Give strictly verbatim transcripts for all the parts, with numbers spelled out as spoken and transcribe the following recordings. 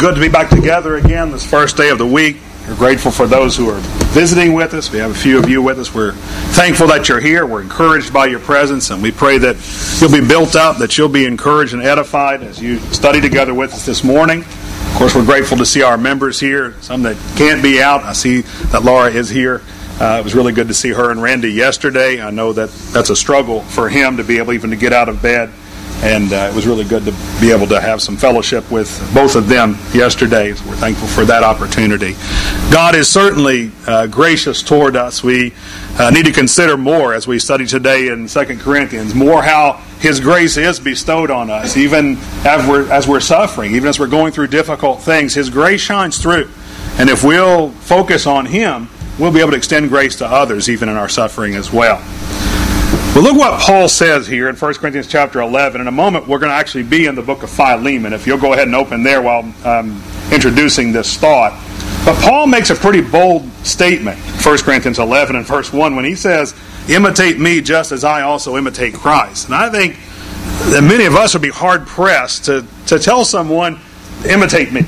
good to be back together again this first day of the week. We're grateful for those who are visiting with us. We have a few of you with us. We're thankful that you're here. We're encouraged by your presence, and we pray that you'll be built up, that you'll be encouraged and edified as you study together with us this morning. Of course, we're grateful to see our members here, some that can't be out. I see that Laura is here. Uh, it was really good to see her and Randy yesterday. I know that that's a struggle for him to be able even to get out of bed. And uh, it was really good to be able to have some fellowship with both of them yesterday. So we're thankful for that opportunity. God is certainly uh, gracious toward us. We uh, need to consider more as we study today in Second Corinthians, more how His grace is bestowed on us, even as we're, as we're suffering, even as we're going through difficult things. His grace shines through. And if we'll focus on Him, we'll be able to extend grace to others, even in our suffering as well. Well, look what Paul says here in First Corinthians chapter eleven. In a moment, we're going to actually be in the book of Philemon. If you'll go ahead and open there while I'm introducing this thought. But Paul makes a pretty bold statement in First Corinthians eleven and verse one when he says, "Imitate me just as I also imitate Christ." And I think that many of us would be hard-pressed to, to tell someone, imitate me.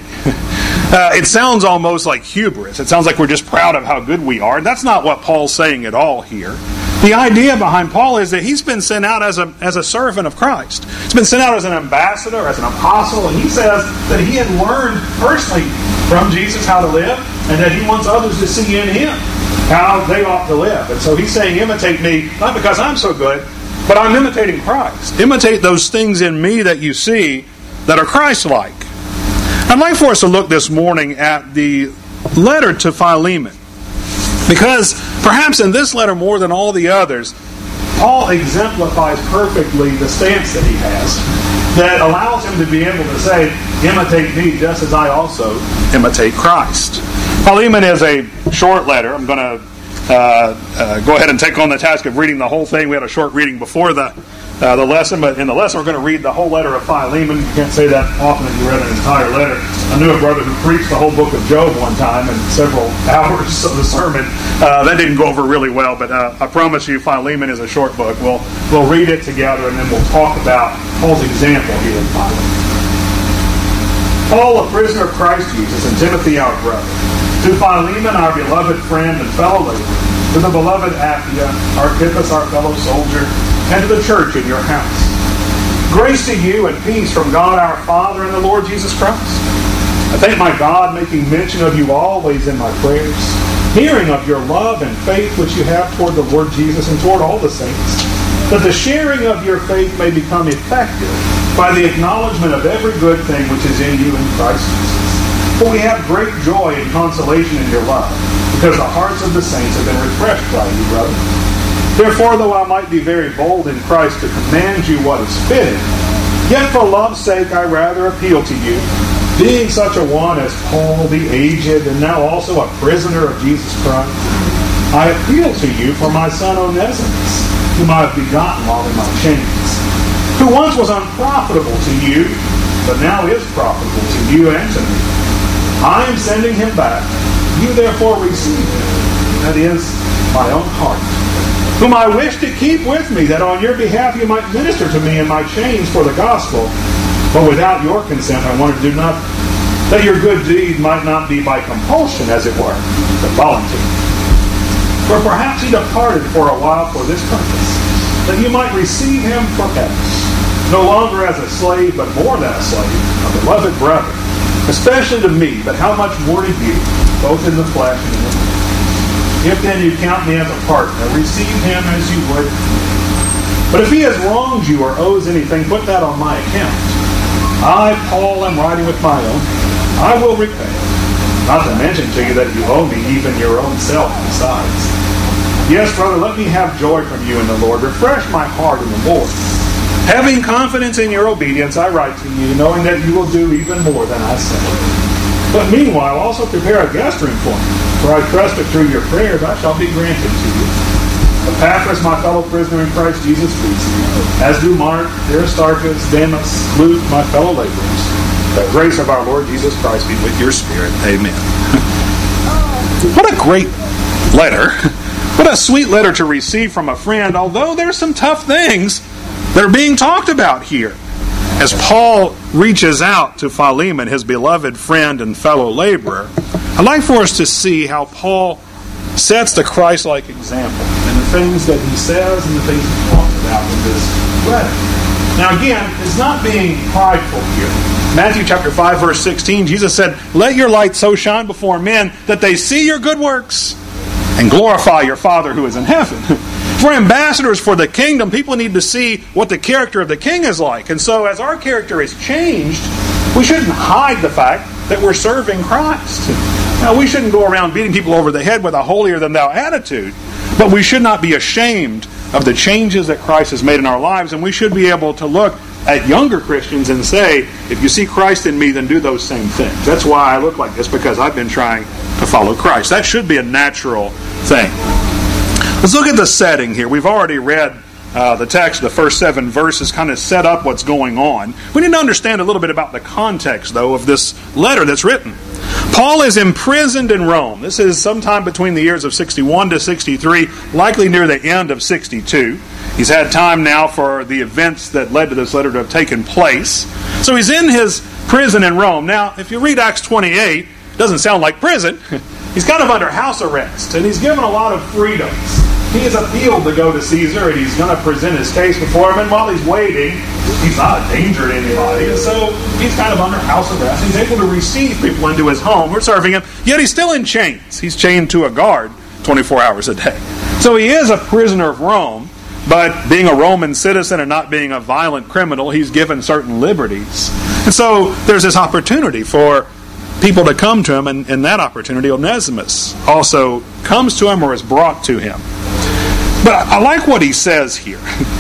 Uh, it sounds almost like hubris. It sounds like we're just proud of how good we are. That's not what Paul's saying at all here. The idea behind Paul is that he's been sent out as a as a servant of Christ. He's been sent out as an ambassador, as an apostle, and he says that he had learned personally from Jesus how to live, and that he wants others to see in him how they ought to live. And so he's saying, imitate me, not because I'm so good, but I'm imitating Christ. Imitate those things in me that you see that are Christ-like. I'd like for us to look this morning at the letter to Philemon. Because perhaps in this letter more than all the others, Paul exemplifies perfectly the stance that he has that allows him to be able to say, imitate me just as I also imitate Christ. Philemon is a short letter. I'm going to uh, uh, go ahead and take on the task of reading the whole thing. We had a short reading before the Uh, the lesson, but in the lesson we're going to read the whole letter of Philemon. You can't say that often if you read an entire letter. I knew a brother who preached the whole book of Job one time in several hours of the sermon. Uh, that didn't go over really well, but uh, I promise you Philemon is a short book. We'll, we'll read it together and then we'll talk about Paul's example here in Philemon. Paul, a prisoner of Christ Jesus, and Timothy, our brother, to Philemon, our beloved friend and fellow laborer, to the beloved Apphia, Archippus, our fellow soldier, and to the church in your house. Grace to you and peace from God our Father and the Lord Jesus Christ. I thank my God, making mention of you always in my prayers, hearing of your love and faith which you have toward the Lord Jesus and toward all the saints, that the sharing of your faith may become effective by the acknowledgement of every good thing which is in you in Christ Jesus. For we have great joy and consolation in your love, because the hearts of the saints have been refreshed by you, brother. Therefore, though I might be very bold in Christ to command you what is fitting, yet for love's sake I rather appeal to you, being such a one as Paul the aged, and now also a prisoner of Jesus Christ. I appeal to you for my son Onesimus, whom I have begotten while in my chains, who once was unprofitable to you, but now is profitable to you and to me. I am sending him back. You therefore receive him, that is, my own heart, whom I wish to keep with me, that on your behalf you might minister to me in my chains for the gospel. But without your consent I wanted to do nothing, that your good deed might not be by compulsion, as it were, but voluntary. For perhaps he departed for a while for this purpose, that you might receive him forever, no longer as a slave, but more than a slave, a beloved brother, especially to me, but how much more to you, both in the flesh and in the spirit. If then you count me as a partner, receive him as you would. But if he has wronged you or owes anything, put that on my account. I, Paul, am writing with my own hand. I will repay. Not to mention to you that you owe me even your own self besides. Yes, brother, let me have joy from you in the Lord. Refresh my heart in the Lord. Having confidence in your obedience, I write to you, knowing that you will do even more than I say. But meanwhile, also prepare a guest room for me, for I trust that through your prayers I shall be granted to you. Epaphras, my fellow prisoner in Christ Jesus, greets you, as do Mark, Aristarchus, Demas, Luke, my fellow laborers. The grace of our Lord Jesus Christ be with your spirit. Amen. What a great letter. What a sweet letter to receive from a friend, although there's some tough things that are being talked about here. as Paul reaches out to Philemon, his beloved friend and fellow laborer, I'd like for us to see how Paul sets the Christ-like example in the things that he says and the things he talks about in this letter. Now again, it's not being prideful here. Matthew chapter five, verse sixteen, Jesus said, "Let your light so shine before men that they see your good works and glorify your Father who is in heaven." For ambassadors for the kingdom, people need to see what the character of the king is like. And so as our character is changed, we shouldn't hide the fact that we're serving Christ. Now, we shouldn't go around beating people over the head with a holier-than-thou attitude, but we should not be ashamed of the changes that Christ has made in our lives, and we should be able to look at younger Christians and say, if you see Christ in me, then do those same things. That's why I look like this, because I've been trying to follow Christ. That should be a natural thing. Let's look at the setting here. We've already read uh, the text, the first seven verses kind of set up what's going on. We need to understand a little bit about the context, though, of this letter that's written. Paul is imprisoned in Rome. This is sometime between the years of sixty-one to sixty-three, likely near the end of sixty-two. He's had time now for the events that led to this letter to have taken place. So he's in his prison in Rome. Now, if you read Acts twenty-eight, it doesn't sound like prison. He's kind of under house arrest, and he's given a lot of freedoms. He has appealed to go to Caesar, and he's going to present his case before him. And while he's waiting, he's not a danger to anybody. And so he's kind of under house arrest. He's able to receive people into his home who are serving him, yet he's still in chains. He's chained to a guard twenty-four hours a day. So he is a prisoner of Rome, but being a Roman citizen and not being a violent criminal, he's given certain liberties. And so there's this opportunity for people to come to him, and in that opportunity, Onesimus also comes to him or is brought to him. But I like what he says here.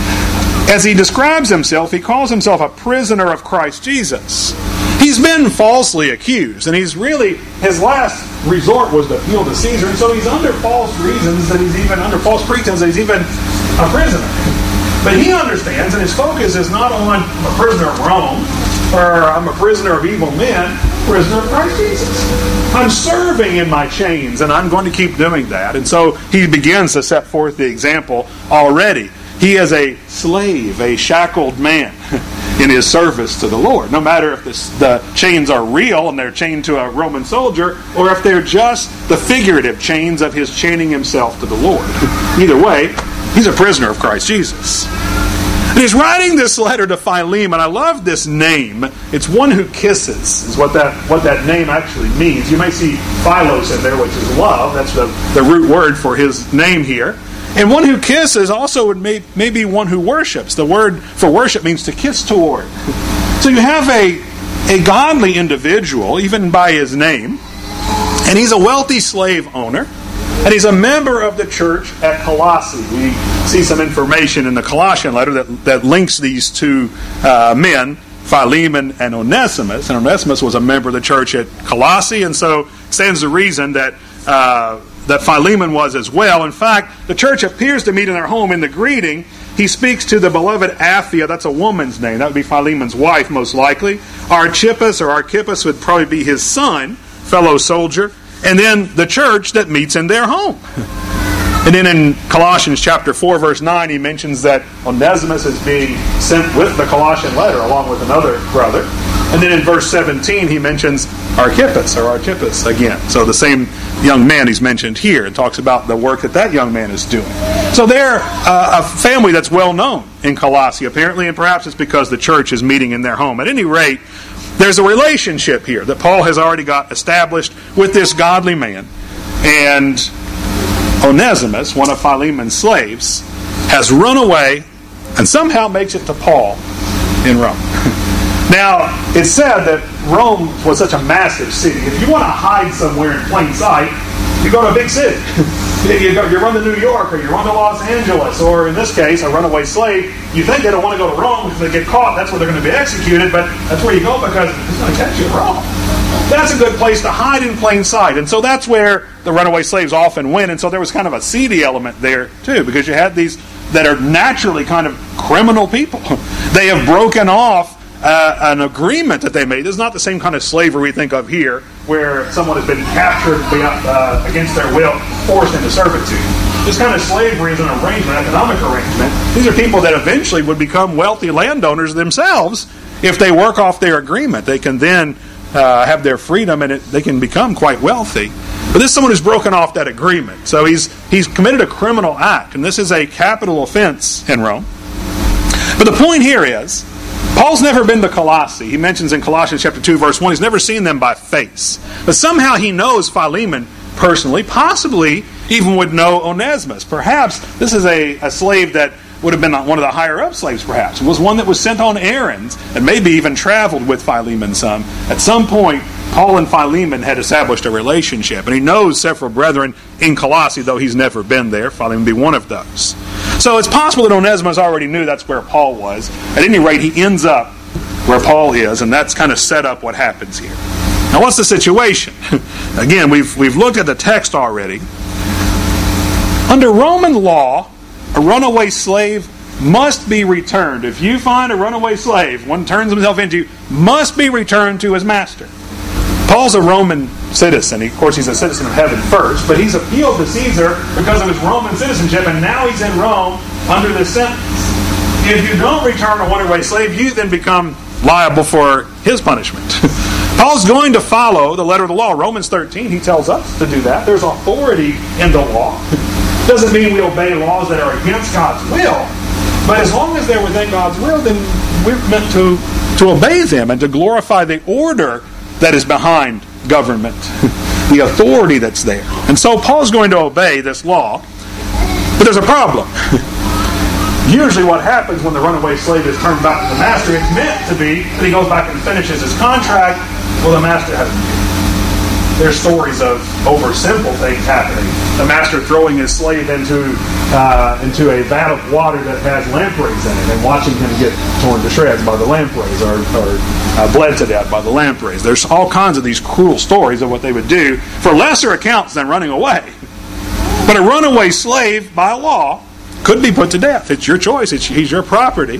As he describes himself, he calls himself a prisoner of Christ Jesus. He's been falsely accused, and he's really, his last resort was to appeal to Caesar, and so he's under false reasons that he's even, under false pretense that he's even a prisoner. But he understands, and his focus is not on, I'm a prisoner of Rome, or I'm a prisoner of evil men, prisoner of Christ Jesus. I'm serving in my chains, and I'm going to keep doing that. And so he begins to set forth the example already. He is a slave, a shackled man in his service to the Lord. No matter if this, the chains are real and they're chained to a Roman soldier, or if they're just the figurative chains of his chaining himself to the Lord. Either way, he's a prisoner of Christ Jesus. And he's writing this letter to Philemon. I love this name. It's one who kisses, is what that what that name actually means. You may see Philos in there, which is love. That's the, the root word for his name here. And one who kisses also would may, may be one who worships. The word for worship means to kiss toward. So you have a, a godly individual, even by his name, and he's a wealthy slave owner. And he's a member of the church at Colossae. We see some information in the Colossian letter that, that links these two uh, men, Philemon and Onesimus. And Onesimus was a member of the church at Colossae, and so stands to reason that uh, that Philemon was as well. In fact, the church appears to meet in their home. In the greeting, he speaks to the beloved Apphia. That's a woman's name. That would be Philemon's wife, most likely. Archippus, or Archippus, would probably be his son, fellow soldier. And then the church that meets in their home. And then in Colossians chapter four, verse nine, he mentions that Onesimus is being sent with the Colossian letter along with another brother. And then in verse seventeen, he mentions Archippus, or Archippus again. So the same young man he's mentioned here, and talks about the work that that young man is doing. So they're uh, a family that's well known in Colossae, apparently, and perhaps it's because the church is meeting in their home. At any rate, there's a relationship here that Paul has already got established with this godly man. And Onesimus, one of Philemon's slaves, has run away and somehow makes it to Paul in Rome. Now, it's said that Rome was such a massive city. If you want to hide somewhere in plain sight, you go to a big city. you, go, you run to New York, or you run to Los Angeles, or in this case, a runaway slave. You think they don't want to go to Rome because they get caught. That's where they're going to be executed, but that's where you go because it's going to catch you in Rome. That's a good place to hide in plain sight. And so that's where the runaway slaves often went. And so there was kind of a seedy element there, too, because you had these that are naturally kind of criminal people. They have broken off Uh, an agreement that they made. This is not the same kind of slavery we think of here, where someone has been captured uh, against their will, forced into servitude. This kind of slavery is an arrangement, an economic arrangement. These are people that eventually would become wealthy landowners themselves if they work off their agreement, they can then uh, have their freedom and it, they can become quite wealthy. But this is someone who's broken off that agreement. So he's he's committed a criminal act, and this is a capital offense in Rome. But the point here is, Paul's never been to Colossae. He mentions in Colossians chapter two, verse one, he's never seen them by face. But somehow he knows Philemon personally, possibly even would know Onesimus. Perhaps this is a, a slave that would have been one of the higher-up slaves, perhaps. It was one that was sent on errands and maybe even traveled with Philemon some. At some point, Paul and Philemon had established a relationship, and he knows several brethren in Colossae, though he's never been there. Philemon would be one of those. So it's possible that Onesimus already knew that's where Paul was. At any rate, he ends up where Paul is, and that's kind of set up what happens here. Now, what's the situation? Again, we've we've looked at the text already. Under Roman law, a runaway slave must be returned. If you find a runaway slave, one turns himself into, must be returned to his master. Paul's a Roman citizen. He, of course, he's a citizen of heaven first, but he's appealed to Caesar because of his Roman citizenship, and now he's in Rome under this sentence. If you don't return a runaway slave, you then become liable for his punishment. Paul's going to follow the letter of the law. Romans thirteen, he tells us to do that. There's authority in the law. Doesn't mean we obey laws that are against God's will. But as long as they're within God's will, then we're meant to, to obey them and to glorify the order that is behind government, the authority that's there. And so Paul's going to obey this law. But there's a problem. Usually what happens when the runaway slave is turned back to the master, it's meant to be that he goes back and finishes his contract. Well, the master hasn't. There's stories of over simple things happening. The master throwing his slave into uh, into a vat of water that has lampreys in it and watching him get torn to shreds by the lampreys or, or uh, bled to death by the lampreys. There's all kinds of these cruel stories of what they would do for lesser accounts than running away. But a runaway slave, by law, could be put to death. It's your choice. It's, he's your property.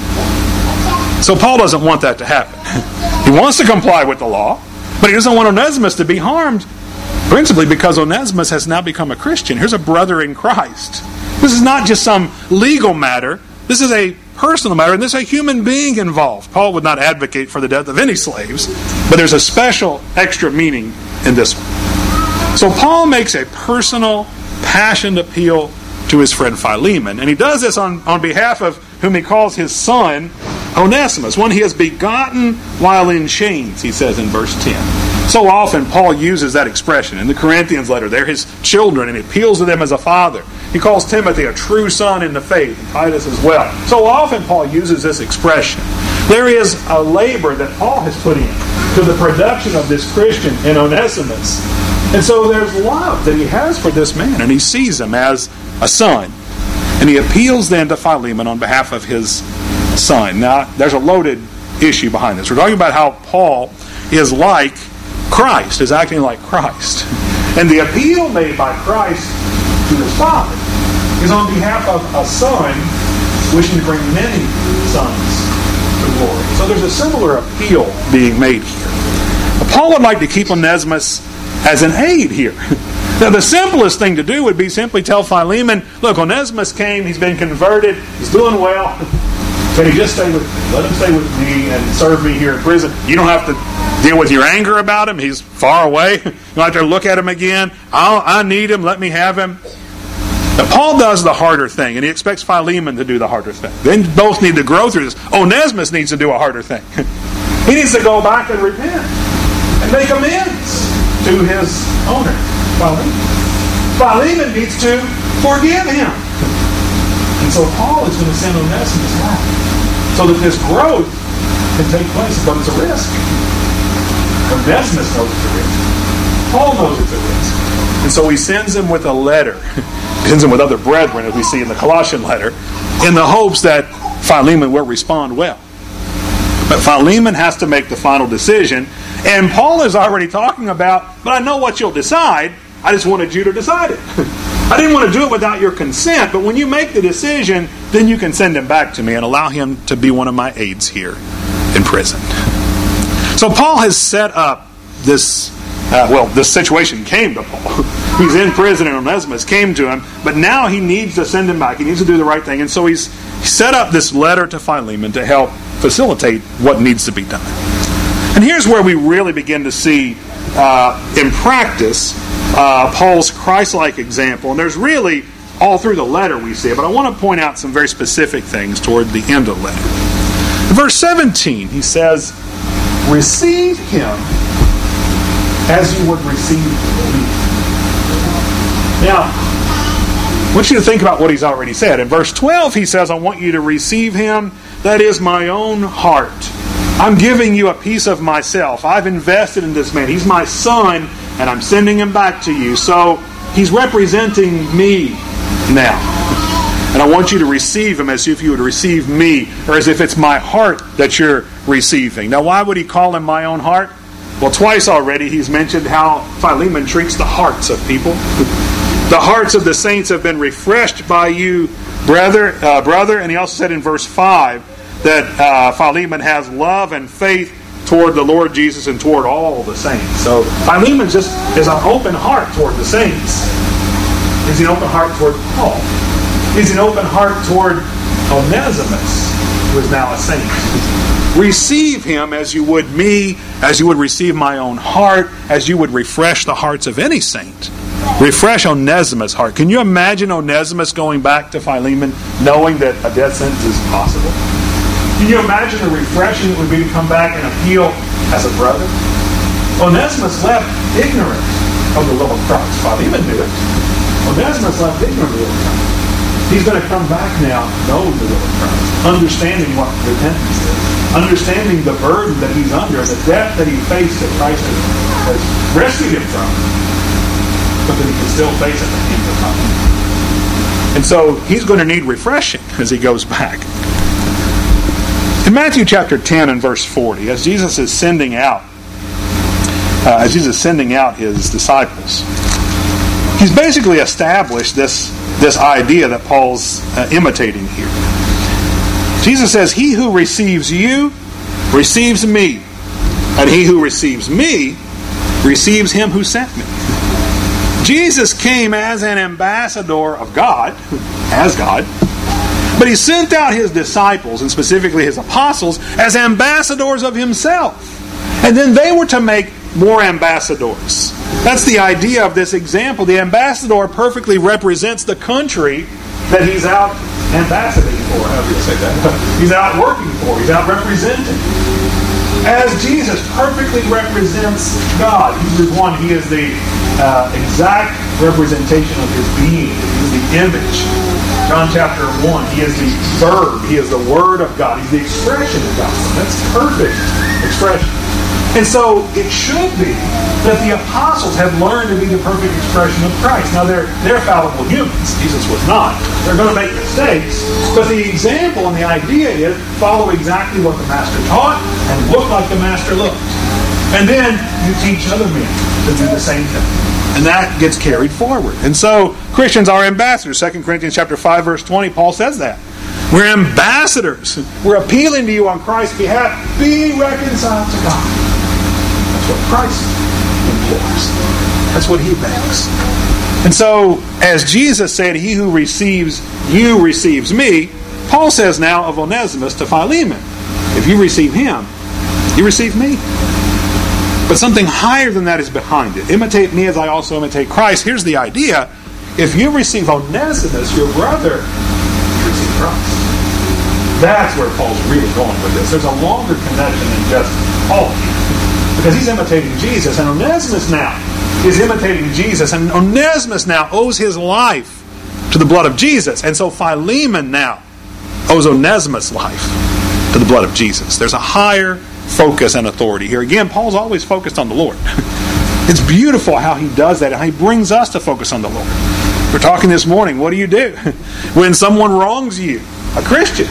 So Paul doesn't want that to happen. He wants to comply with the law, but he doesn't want Onesimus to be harmed, principally because Onesimus has now become a Christian. Here's a brother in Christ. This is not just some legal matter. This is a personal matter, and there's a human being involved. Paul would not advocate for the death of any slaves, but there's a special extra meaning in this one. So Paul makes a personal, passionate appeal to his friend Philemon, and he does this on, on behalf of whom he calls his son Onesimus, one he has begotten while in chains, he says in verse ten. So often Paul uses that expression. In the Corinthians letter, they're his children, and he appeals to them as a father. He calls Timothy a true son in the faith, and Titus as well. So often Paul uses this expression. There is a labor that Paul has put in to the production of this Christian in Onesimus. And so there's love that he has for this man, and he sees him as a son. And he appeals then to Philemon on behalf of his son. Now, there's a loaded issue behind this. We're talking about how Paul is like Christ, is acting like Christ. And the appeal made by Christ to his Father is on behalf of a son wishing to bring many sons to glory. So there's a similar appeal being made here. But Paul would like to keep Onesimus as an aid here. Now, the simplest thing to do would be simply tell Philemon, look, Onesimus came, he's been converted, he's doing well. Can he just stay with me? Let him stay with me and serve me here in prison. You don't have to deal with your anger about him. He's far away. You don't have to look at him again. I'll, I need him. Let me have him. Now, Paul does the harder thing, and he expects Philemon to do the harder thing. Then both need to grow through this. Onesimus needs to do a harder thing. He needs to go back and repent and make amends to his owner, Philemon. Philemon needs to forgive him. And so Paul is going to send Onesimus back so that this growth can take place, but it's a risk. Onesimus knows it's a risk. Paul knows it's a risk. And so he sends him with a letter. He sends him with other brethren, as we see in the Colossian letter, in the hopes that Philemon will respond well. But Philemon has to make the final decision. And Paul is already talking about, but I know what you'll decide. I just wanted you to decide it. I didn't want to do it without your consent, but when you make the decision, then you can send him back to me and allow him to be one of my aides here in prison. So Paul has set up this Uh, well, this situation came to Paul. He's in prison and Onesimus came to him, but now he needs to send him back. He needs to do the right thing. And so he's he set up this letter to Philemon to help facilitate what needs to be done. And here's where we really begin to see uh, in practice uh, Paul's Christ-like example. And there's really, all through the letter we see it, but I want to point out some very specific things toward the end of the letter. In verse seventeen, he says, receive him as you would receive me. Now, I want you to think about what he's already said. In verse twelve, he says, I want you to receive him, that is my own heart. I'm giving you a piece of myself. I've invested in this man. He's my son, and I'm sending him back to you. So he's representing me now. And I want you to receive him as if you would receive me, or as if it's my heart that you're receiving. Now, why would he call him my own heart? Well, twice already he's mentioned how Philemon treats the hearts of people. The hearts of the saints have been refreshed by you, brother. Uh, brother. And he also said in verse five that uh, Philemon has love and faith toward the Lord Jesus and toward all the saints. So Philemon just is an open heart toward the saints. Is he an open heart toward Paul? Is he an open heart toward Onesimus, who is now a saint? Receive him as you would me, as you would receive my own heart, as you would refresh the hearts of any saint. Refresh Onesimus' heart. Can you imagine Onesimus going back to Philemon knowing that a death sentence is possible? Can you imagine the refreshing it would be to come back and appeal as a brother? Onesimus left ignorant of the will of Christ. Philemon knew it. Onesimus left ignorant of the will of Christ. He's going to come back now, knowing the will of Christ, understanding what repentance is, understanding the burden that he's under, the debt that he faced that Christ has rescued him from, but that he can still face at the end of time. And so he's going to need refreshing as he goes back. In Matthew chapter ten and verse forty, as Jesus is sending out, uh, as Jesus is sending out his disciples, he's basically established this, this idea that Paul's uh, imitating here. Jesus says, he who receives you receives me, and he who receives me receives him who sent me. Jesus came as an ambassador of God, as God, but he sent out his disciples, and specifically his apostles, as ambassadors of himself. And then they were to make more ambassadors. That's the idea of this example. The ambassador perfectly represents the country that he's out ambassading for, however you say that. He's out working for, he's out representing. As Jesus perfectly represents God. Hebrews one, he is the uh, exact representation of his being. He is the image. John chapter one, he is the verb. He is the Word of God. He's the expression of God. That's perfect expression. And so it should be that the apostles have learned to be the perfect expression of Christ. Now they're, they're fallible humans. Jesus was not. They're going to make mistakes. But the example and the idea is follow exactly what the Master taught and look like the Master looked. And then you teach other men to do the same thing. And that gets carried forward. And so Christians are ambassadors. Second Corinthians chapter five, verse twenty, Paul says that. We're ambassadors. We're appealing to you on Christ's behalf. Be reconciled to God. That's what Christ implores. That's what he begs. And so, as Jesus said, he who receives you receives me, Paul says now of Onesimus to Philemon, if you receive him, you receive me. But something higher than that is behind it. Imitate me as I also imitate Christ. Here's the idea. If you receive Onesimus, your brother, you receive Christ. That's where Paul's really going with this. There's a longer connection than just Paul. Because he's imitating Jesus, and Onesimus now is imitating Jesus, and Onesimus now owes his life to the blood of Jesus. And so Philemon now owes Onesimus' life to the blood of Jesus. There's a higher focus and authority here. Again, Paul's always focused on the Lord. It's beautiful how he does that, and how he brings us to focus on the Lord. We're talking this morning, what do you do when someone wrongs you, a Christian?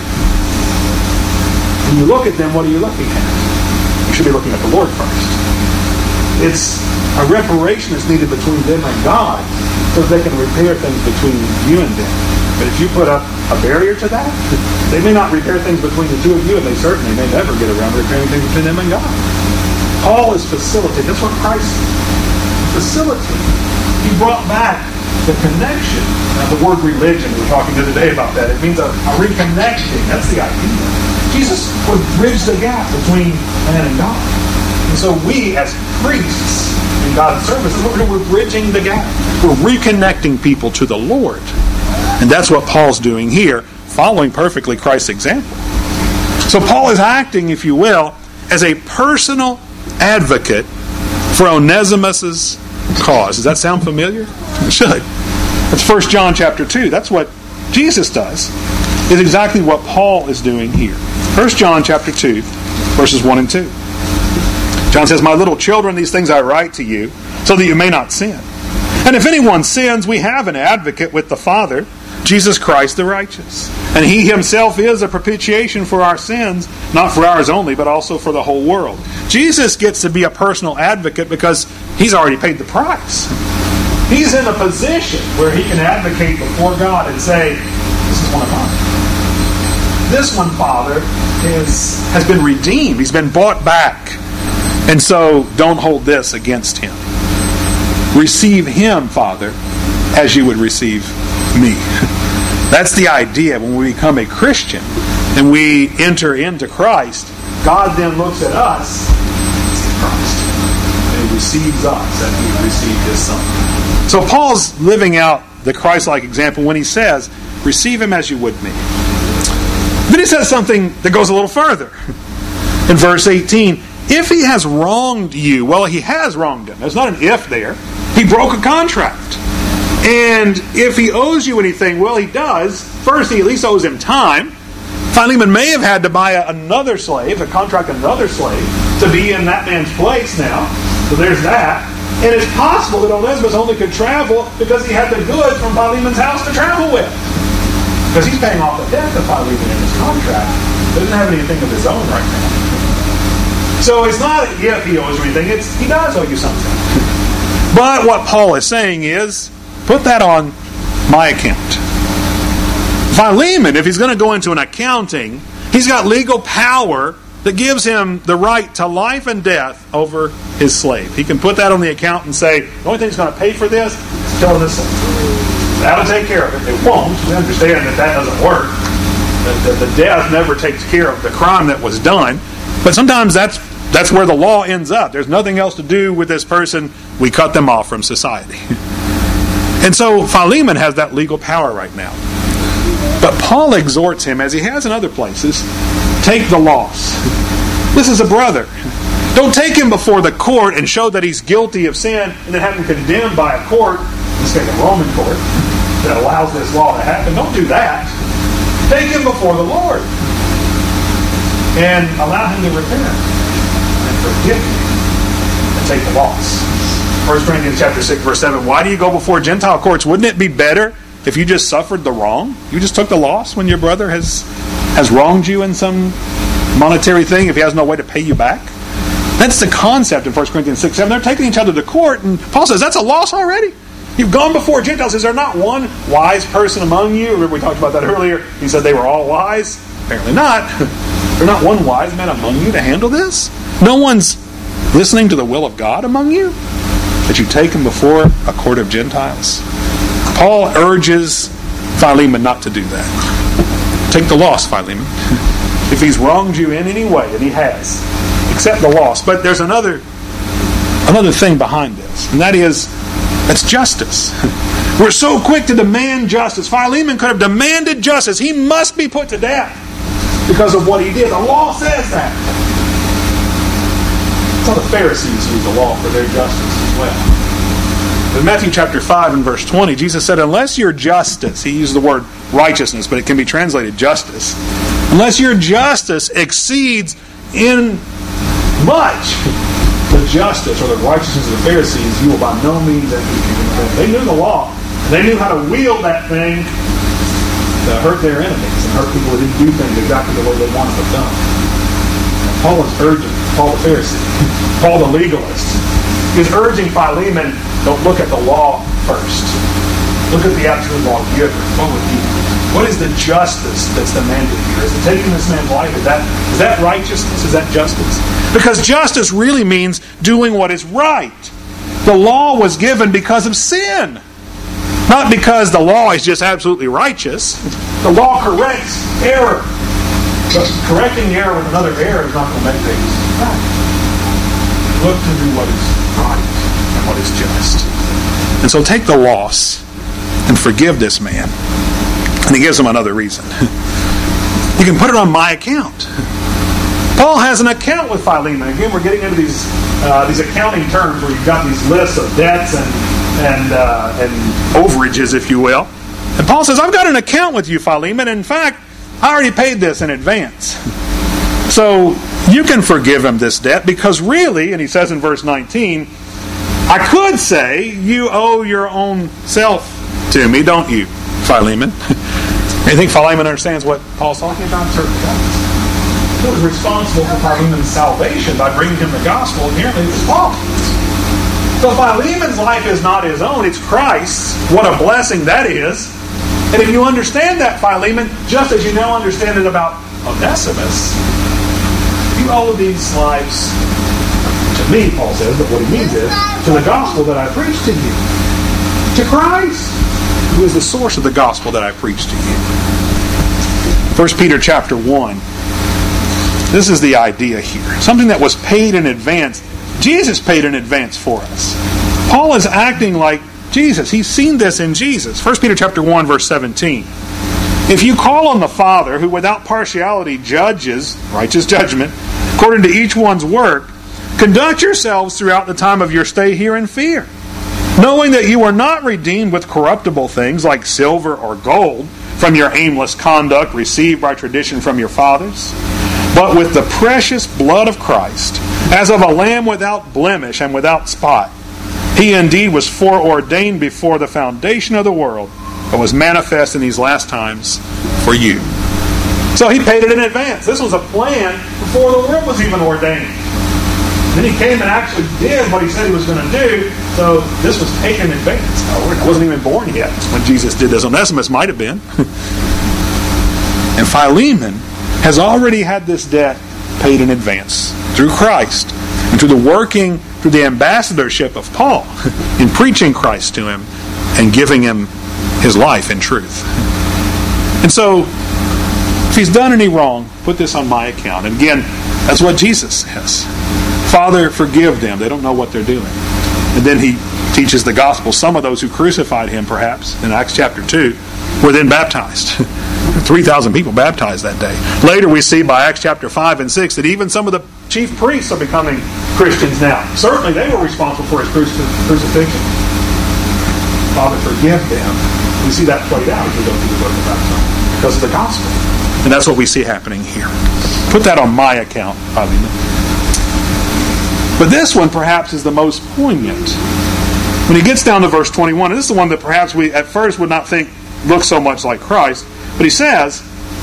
When you look at them, what are you looking at? You should be looking at the Lord first. It's a reparation that's needed between them and God so that they can repair things between you and them. But if you put up a barrier to that, they may not repair things between the two of you, and they certainly may never get around to repairing things between them and God. Paul is facilitating. That's what Christ facility. He brought back the connection. Now, the word religion, we were talking the other day about that. It means a, a reconnecting. That's the idea. Jesus would bridge the gap between man and God. And so we, as priests in God's service, we're bridging the gap. We're reconnecting people to the Lord. And that's what Paul's doing here, following perfectly Christ's example. So Paul is acting, if you will, as a personal advocate for Onesimus' cause. Does that sound familiar? It should. That's First John chapter two. That's what Jesus does. It's exactly what Paul is doing here. First John chapter two, verses one and two. John says, "My little children, these things I write to you, so that you may not sin. And if anyone sins, we have an advocate with the Father, Jesus Christ the righteous. And He Himself is a propitiation for our sins, not for ours only, but also for the whole world." Jesus gets to be a personal advocate because He's already paid the price. He's in a position where He can advocate before God and say, "This is one of mine. This one, Father, is, has been redeemed. He's been bought back. And so don't hold this against Him. Receive Him, Father, as you would receive me." That's the idea. When we become a Christian and we enter into Christ, God then looks at us as Christ. And He receives us as He received His Son. So Paul's living out the Christ-like example when he says, "Receive Him as you would me." Then he says something that goes a little further. In verse eighteen, "If he has wronged you," well, he has wronged him. There's not an if there. He broke a contract. And if he owes you anything, well, he does. First, he at least owes him time. Philemon may have had to buy another slave, to contract another slave, to be in that man's place now. So there's that. And it's possible that Onesimus only could travel because he had the goods from Philemon's house to travel with. Because he's paying off the debt to Philemon in his contract. He doesn't have anything of his own right now. So it's not if he owes you anything, it's he does owe you something. But what Paul is saying is, put that on my account. Philemon, if he's going to go into an accounting, he's got legal power that gives him the right to life and death over his slave. He can put that on the account and say, the only thing that's going to pay for this is killing this slave. That'll take care of it. It won't. We understand that that doesn't work. That the death never takes care of the crime that was done. But sometimes that's That's where the law ends up. There's nothing else to do with this person. We cut them off from society. And so Philemon has that legal power right now. But Paul exhorts him, as he has in other places, take the loss. This is a brother. Don't take him before the court and show that he's guilty of sin and then have him condemned by a court, let's say the Roman court, that allows this law to happen. Don't do that. Take him before the Lord and allow him to repent. Forgive me and take the loss. First Corinthians chapter six, verse seven. Why do you go before Gentile courts? Wouldn't it be better if you just suffered the wrong? You just took the loss when your brother has has wronged you in some monetary thing, if he has no way to pay you back? That's the concept in First Corinthians six, seven. They're taking each other to court, and Paul says, that's a loss already. You've gone before Gentiles. Is there not one wise person among you? Remember we talked about that earlier. He said they were all wise. Apparently not. There's not one wise man among you to handle this. No one's listening to the will of God among you, that you take him before a court of Gentiles. Paul urges Philemon not to do that. Take the loss, Philemon. If he's wronged you in any way, and he has, accept the loss. But there's another another thing behind this, and that is, that's justice. We're so quick to demand justice. Philemon could have demanded justice. He must be put to death because of what he did. The law says that. That's how the Pharisees use the law for their justice as well. In Matthew chapter five and verse twenty, Jesus said, unless your justice, he used the word righteousness, but it can be translated justice. Unless your justice exceeds in much the justice or the righteousness of the Pharisees, you will by no means enter the kingdom of heaven. They knew the law. They knew how to wield that thing to hurt their enemies and hurt people who didn't do things exactly the way they wanted them done. And Paul is urging, Paul the Pharisee, Paul the legalist, is urging Philemon, don't look at the law first. Look at the absolute lawgiver. What would he? What is the justice that's demanded here? Is it taking this man's life? Is that, is that righteousness? Is that justice? Because justice really means doing what is right. The law was given because of sin. Not because the law is just absolutely righteous. The law corrects error. But correcting error with another error is not going to make things right. Look to do what is right and what is just. And so take the loss and forgive this man. And he gives him another reason. You can put it on my account. Paul has an account with Philemon. Again, we're getting into these uh, these accounting terms where you've got these lists of debts and and uh, and overages, if you will. And Paul says, I've got an account with you, Philemon. In fact, I already paid this in advance. So you can forgive him this debt because really, and he says in verse nineteen, I could say you owe your own self to me, don't you, Philemon? You think Philemon understands what Paul's talking about? Certainly does. He was responsible for Philemon's salvation by bringing him the gospel. Apparently, it was Paul. So Philemon's life is not his own, it's Christ's. What a blessing that is. And if you understand that, Philemon, just as you now understand it about Onesimus, you owe these lives to me, Paul says, but what he means is to the gospel that I preached to you. To Christ, who is the source of the gospel that I preached to you. First Peter chapter one. This is the idea here. Something that was paid in advance. Jesus paid in advance for us. Paul is acting like Jesus. He's seen this in Jesus. First Peter chapter one, verse seventeen. If you call on the Father, who without partiality judges, righteous judgment, according to each one's work, conduct yourselves throughout the time of your stay here in fear, knowing that you are not redeemed with corruptible things like silver or gold from your aimless conduct received by tradition from your fathers, but with the precious blood of Christ, as of a lamb without blemish and without spot. He indeed was foreordained before the foundation of the world, but was manifest in these last times for you. So he paid it in advance. This was a plan before the world was even ordained. Then he came and actually did what he said he was going to do. So this was paid in advance. I wasn't even born yet when Jesus did this. Onesimus might have been. And Philemon has already had this debt paid in advance through Christ and through the working, through the ambassadorship of Paul in preaching Christ to him and giving him his life in truth. And so, if he's done any wrong, put this on my account. And again, that's what Jesus says. Father, forgive them. They don't know what they're doing. And then he teaches the gospel. Some of those who crucified him, perhaps, in Acts chapter two, were then baptized. three thousand people baptized that day. Later we see by Acts chapter five and six that even some of the chief priests are becoming Christians now. Certainly they were responsible for his crucifixion. Father, forgive them. We see that played out as we go through the book of Acts because of the gospel. And that's what we see happening here. Put that on my account, Philemon. But this one perhaps is the most poignant. When he gets down to verse twenty-one, and this is the one that perhaps we at first would not think looks so much like Christ, but he says,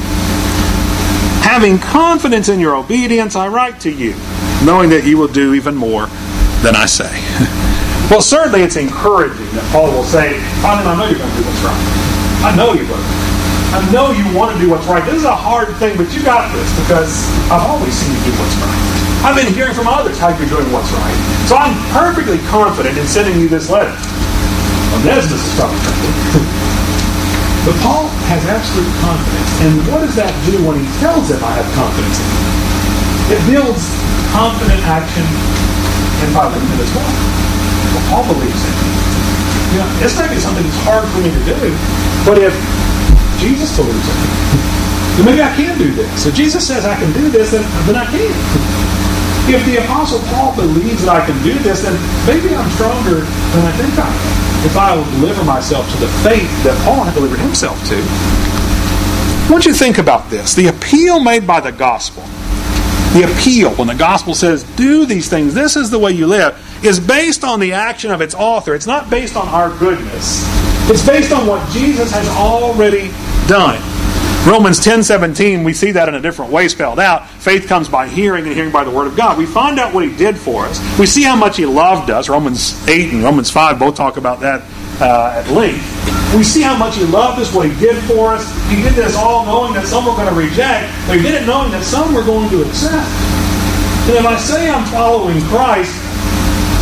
having confidence in your obedience, I write to you, knowing that you will do even more than I say. Well, certainly it's encouraging that Paul will say, Philemon, I know you're going to do what's right. I know you will. I know you want to do what's right. This is a hard thing, but you got this because I've always seen you do what's right. I've been hearing from others how you're doing what's right. So I'm perfectly confident in sending you this letter. Onesimus is probably confident. But Paul has absolute confidence. And what does that do when he tells them I have confidence in you? It builds confident action in Philemon as well. Well, Paul believes in it. You know, this may be something that's hard for me to do, but if Jesus believes in it, then maybe I can do this. If Jesus says I can do this, then, then I can. If the Apostle Paul believes that I can do this, then maybe I'm stronger than I think I am. If I will deliver myself to the faith that Paul had delivered himself to. I want you to think about this. The appeal made by the gospel, the appeal when the gospel says, do these things, this is the way you live, is based on the action of its author. It's not based on our goodness. It's based on what Jesus has already done. Romans ten seventeen, we see that in a different way spelled out. Faith comes by hearing, and hearing by the Word of God. We find out what He did for us. We see how much He loved us. Romans eight and Romans five both talk about that uh, at length. We see how much He loved us, what He did for us. He did this all knowing that some were going to reject, but He did it knowing that some were going to accept. And if I say I'm following Christ,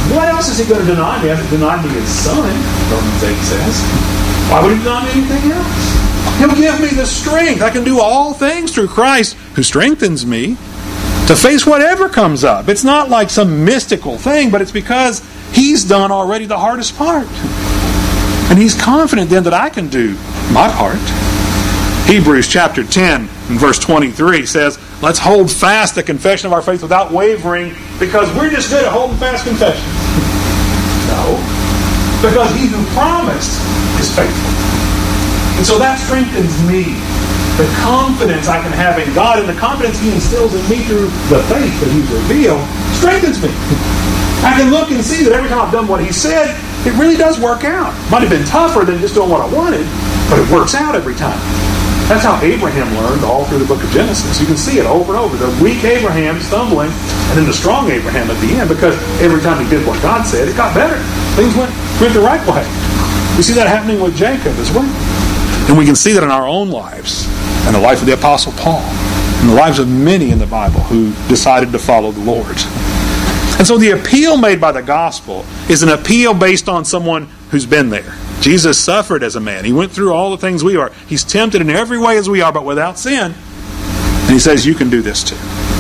What else is he going to deny me? He hasn't denied me his son, Romans eight says. Why would he deny me anything else? He'll give me the strength. I can do all things through Christ who strengthens me to face whatever comes up. It's not like some mystical thing, but it's because he's done already the hardest part. And he's confident then that I can do my part. Hebrews chapter ten and verse twenty-three says, let's hold fast the confession of our faith without wavering, because we're just good at holding fast confessions. No. Because he who promised is faithful. And so that strengthens me. The confidence I can have in God and the confidence he instills in me through the faith that he's revealed strengthens me. I can look and see that every time I've done what he said, it really does work out. Might have been tougher than just doing what I wanted, but it works out every time. That's how Abraham learned all through the book of Genesis. You can see it over and over. The weak Abraham stumbling, and then the strong Abraham at the end, because every time he did what God said, it got better. Things went, went the right way. We see that happening with Jacob as well. And we can see that in our own lives, in the life of the Apostle Paul, in the lives of many in the Bible who decided to follow the Lord. And so the appeal made by the gospel is an appeal based on someone who's been there. Jesus suffered as a man. He went through all the things we are. He's tempted in every way as we are, but without sin. And he says, you can do this too.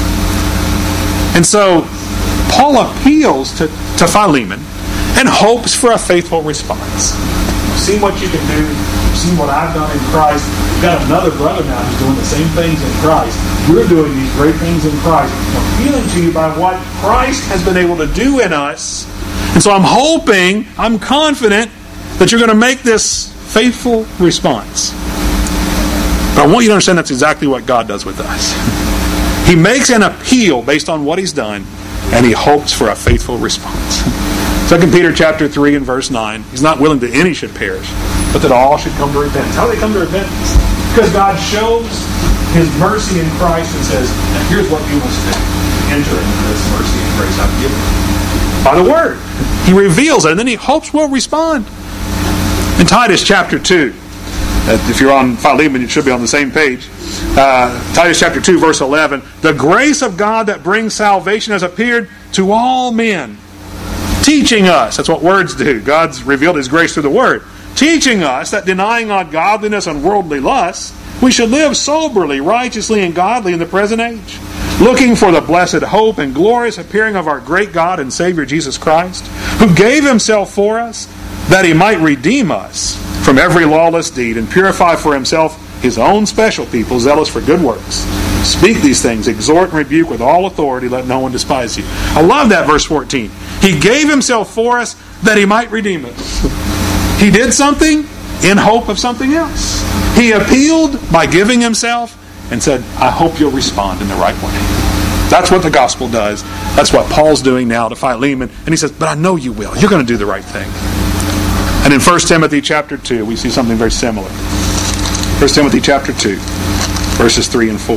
And so Paul appeals to, to Philemon and hopes for a faithful response. You've seen what you can do. You've seen what I've done in Christ. You've got another brother now who's doing the same things in Christ. We're doing these great things in Christ. I'm appealing to you by what Christ has been able to do in us. And so I'm hoping, I'm confident that you're going to make this faithful response. But I want you to understand that's exactly what God does with us. He makes an appeal based on what he's done, and he hopes for a faithful response. Second Peter chapter three and verse nine, he's not willing that any should perish, but that all should come to repentance. How do they come to repentance? Because God shows his mercy in Christ and says, now here's what you must do. Enter into this mercy and grace I've given you. By the Word. He reveals it, and then he hopes we'll respond. In Titus chapter two, if you're on Philemon, you should be on the same page. Uh, Titus chapter two, verse eleven, the grace of God that brings salvation has appeared to all men, teaching us, that's what words do. God's revealed his grace through the Word. Teaching us that denying ungodliness and worldly lusts, we should live soberly, righteously, and godly in the present age, looking for the blessed hope and glorious appearing of our great God and Savior Jesus Christ, who gave himself for us, that he might redeem us from every lawless deed and purify for himself his own special people, zealous for good works. Speak these things, exhort and rebuke with all authority, let no one despise you. I love that verse fourteen. He gave himself for us that he might redeem us. He did something in hope of something else. He appealed by giving himself and said, I hope you'll respond in the right way. That's what the gospel does. That's what Paul's doing now to Philemon. And he says, but I know you will. You're going to do the right thing. And in First Timothy chapter two, we see something very similar. First Timothy chapter two, verses three and four.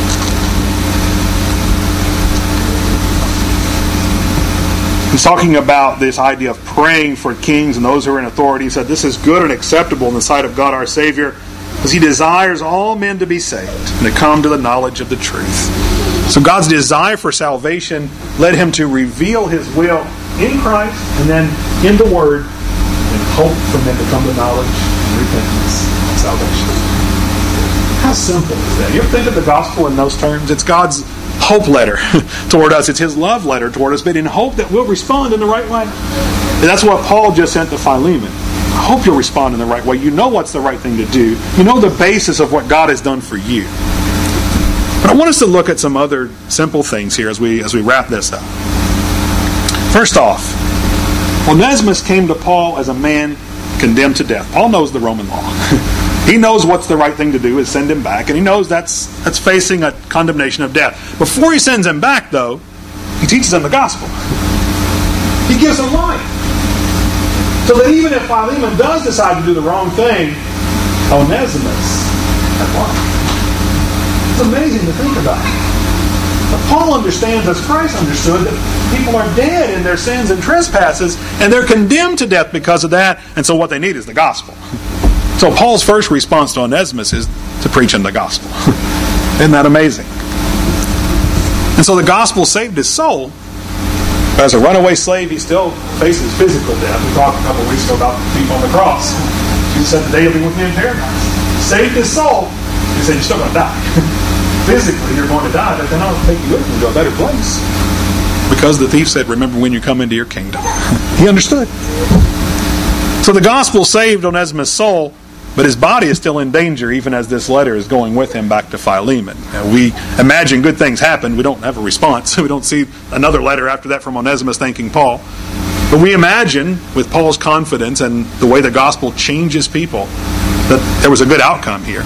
He's talking about this idea of praying for kings and those who are in authority. He said, this is good and acceptable in the sight of God our Savior, because he desires all men to be saved and to come to the knowledge of the truth. So God's desire for salvation led him to reveal his will in Christ and then in the Word, and hope for men to come to knowledge and repentance and salvation. How simple is that? You ever think of the gospel in those terms? It's God's hope letter toward us. It's his love letter toward us, but in hope that we'll respond in the right way. And that's what Paul just sent to Philemon. I hope you'll respond in the right way. You know what's the right thing to do. You know the basis of what God has done for you. But I want us to look at some other simple things here as we as we wrap this up. First off, Onesimus came to Paul as a man condemned to death. Paul knows the Roman law. He knows what's the right thing to do is send him back, and he knows that's that's facing a condemnation of death. Before he sends him back, though, he teaches him the gospel. He gives him life. So that even if Philemon does decide to do the wrong thing, Onesimus has life. It's amazing to think about. But Paul understands, as Christ understood, that people are dead in their sins and trespasses, and they're condemned to death because of that, and so what they need is the gospel. So Paul's first response to Onesimus is to preach him the gospel. Isn't that amazing? And so the gospel saved his soul, As a runaway slave, he still faces physical death. We talked a couple of weeks ago about the thief on the cross. Jesus said, today you'll be with me in paradise. Saved his soul. He said, you're still going to die. Physically, you're going to die, but then I'll take you with me to a better place. Because the thief said, remember when you come into your kingdom. He understood. So the gospel saved Onesimus' soul, but his body is still in danger even as this letter is going with him back to Philemon. Now, we imagine good things happen. We don't have a response. We don't see another letter after that from Onesimus thanking Paul. But we imagine, with Paul's confidence and the way the gospel changes people, that there was a good outcome here.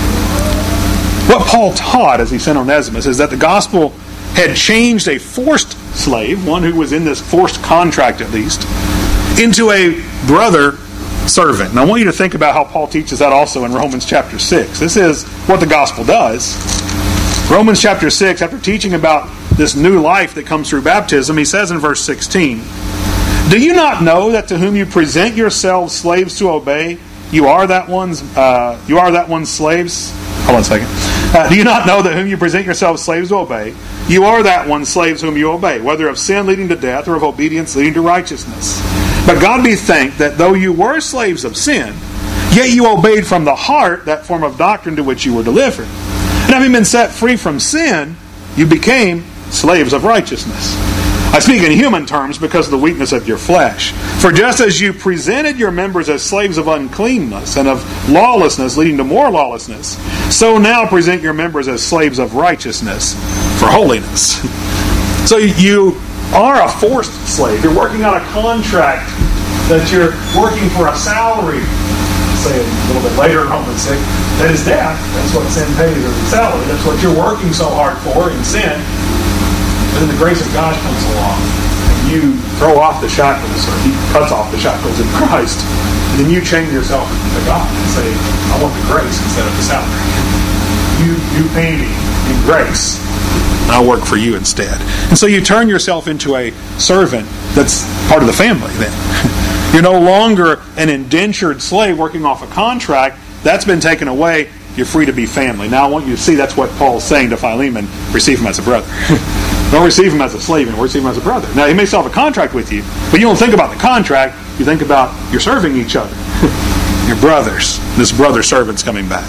What Paul taught as he sent Onesimus is that the gospel had changed a forced slave, one who was in this forced contract at least, into a brother servant. And I want you to think about how Paul teaches that also in Romans chapter six. This is what the gospel does. Romans chapter six, after teaching about this new life that comes through baptism, he says in verse sixteen, do you not know that to whom you present yourselves slaves to obey, you are that one's uh, you are that one's slaves? Hold on a second. Uh, do you not know that whom you present yourselves slaves to obey, you are that one's slaves whom you obey, whether of sin leading to death or of obedience leading to righteousness? But God be thanked that though you were slaves of sin, yet you obeyed from the heart that form of doctrine to which you were delivered. And having been set free from sin, you became slaves of righteousness. I speak in human terms because of the weakness of your flesh. For just as you presented your members as slaves of uncleanness and of lawlessness leading to more lawlessness, so now present your members as slaves of righteousness for holiness. So you are a forced slave. You're working on a contract that you're working for a salary. Say a little bit later in Romans six, that is death. That's what sin pays, or the salary. That's what you're working so hard for in sin. But then the grace of God comes along, and you throw off the shackles, or He cuts off the shackles in Christ, and then you change yourself to God and say, I want the grace instead of the salary. You, you pay me in grace, and I'll work for you instead. And so you turn yourself into a servant that's part of the family then. You're no longer an indentured slave working off a contract. That's been taken away. You're free to be family. Now I want you to see that's what Paul's saying to Philemon. Receive him as a brother. Don't receive him as a slave, and receive him as a brother. Now, he may still have a contract with you, but you don't think about the contract. You think about you're serving each other. Your brothers. This brother servant's coming back.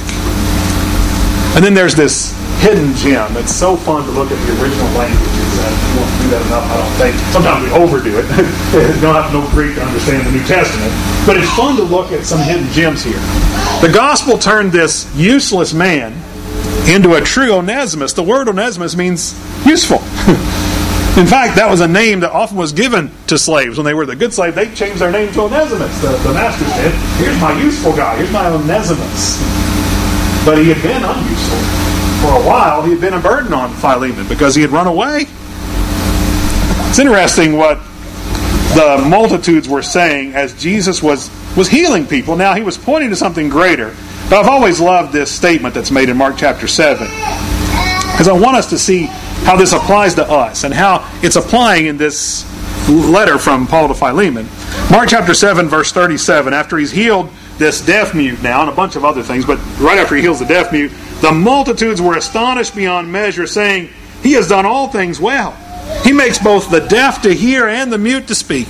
And then there's this hidden gem. It's so fun to look at the original languages. Uh, we won't do that enough, I don't think. Sometimes we overdo it. You don't have to know Greek to understand the New Testament. But it's fun to look at some hidden gems here. The gospel turned this useless man into a true Onesimus. The word Onesimus means useful. In fact, that was a name that often was given to slaves. When they were the good slave, they changed their name to Onesimus. The, the master said, here's my useful guy. Here's my Onesimus. But he had been unuseful. For a while, he had been a burden on Philemon because he had run away. It's interesting what the multitudes were saying as Jesus was, was healing people. Now, he was pointing to something greater. But I've always loved this statement that's made in Mark chapter seven. Because I want us to see how this applies to us and how it's applying in this letter from Paul to Philemon. Mark chapter seven, verse thirty-seven. After he's healed this deaf mute now and a bunch of other things, but right after he heals the deaf mute, the multitudes were astonished beyond measure, saying, He has done all things well. He makes both the deaf to hear and the mute to speak.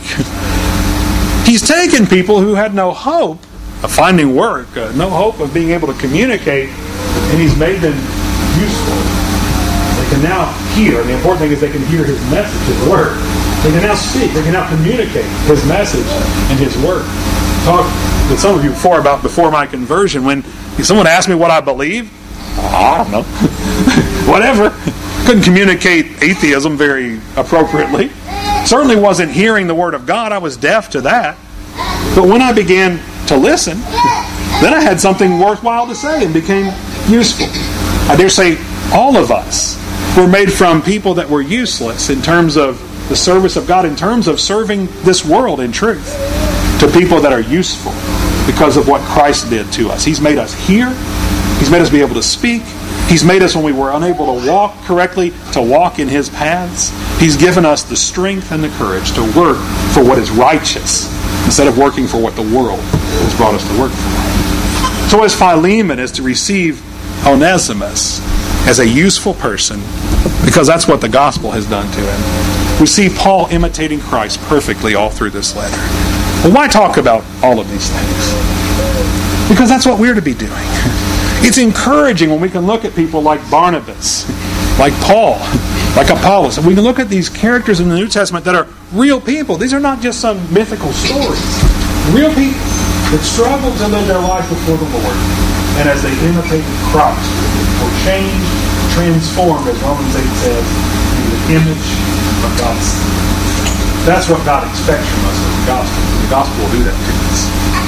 He's taken people who had no hope of finding work, uh, no hope of being able to communicate, and he's made them useful. They can now hear, and the important thing is they can hear his message, his word. They can now speak, they can now communicate his message and his word. Talked with some of you before about before my conversion, when someone asked me what I believe, I don't know. Whatever. Couldn't communicate atheism very appropriately. Certainly wasn't hearing the Word of God. I was deaf to that. But when I began to listen, then I had something worthwhile to say and became useful. I dare say all of us were made from people that were useless in terms of the service of God, in terms of serving this world in truth, to people that are useful because of what Christ did to us. He's made us hear. He's made us be able to speak. He's made us, when we were unable to walk correctly, to walk in His paths. He's given us the strength and the courage to work for what is righteous instead of working for what the world has brought us to work for. So as Philemon is to receive Onesimus as a useful person, because that's what the gospel has done to him. We see Paul imitating Christ perfectly all through this letter. Well, why talk about all of these things? Because that's what we're to be doing. It's encouraging when we can look at people like Barnabas, like Paul, like Apollos, and we can look at these characters in the New Testament that are real people. These are not just some mythical stories. Real people that struggle to live their life before the Lord. And as they imitate Christ, were changed, transformed, as Romans eight says, in the image of God's Son. That's what God expects from us in the gospel. The gospel will do that to us.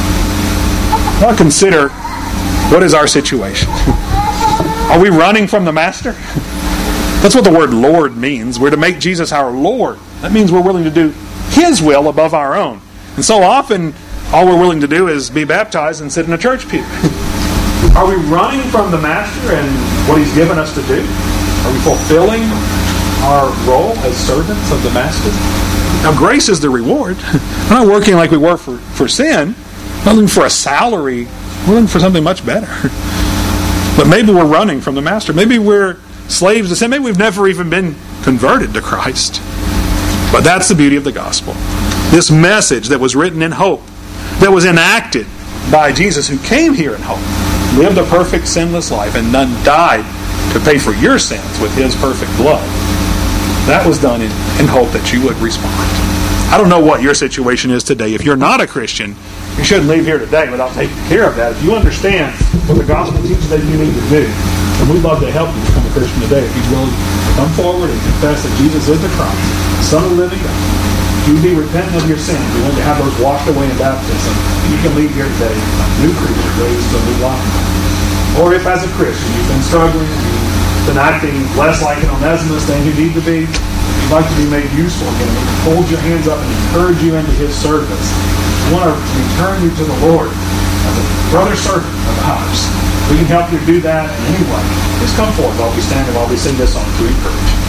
Now consider, what is our situation? Are we running from the Master? That's what the word Lord means. We're to make Jesus our Lord. That means we're willing to do His will above our own. And so often, all we're willing to do is be baptized and sit in a church pew. Are we running from the Master and what He's given us to do? Are we fulfilling our role as servants of the Master? Now, grace is the reward. We're not working like we work for, for sin. We're not looking for a salary. We're looking for something much better. But maybe we're running from the Master. Maybe we're slaves to sin. Maybe we've never even been converted to Christ. But that's the beauty of the gospel. This message that was written in hope, that was enacted by Jesus, who came here in hope, lived a perfect sinless life, and none died to pay for your sins with His perfect blood. That was done in, in hope that you would respond. I don't know what your situation is today. If you're not a Christian, you shouldn't leave here today without taking care of that. If you understand what the gospel teaches that you need to do, then we'd love to help you become a Christian today. If you'd willing to come forward and confess that Jesus is the Christ, the Son of the living God. If you would be repentant of your sins, you want to have those washed away in baptism, you can leave here today a new creature raised to a new life. Or if as a Christian you've been struggling, you've been acting less like an Onesimus than you need to be, if you'd like to be made useful again, we can hold your hands up and encourage you into His service. We want to return you to the Lord as a brother servant of ours. We can help you do that in any way. Just come forward while we stand and while we sing this song to encourage you.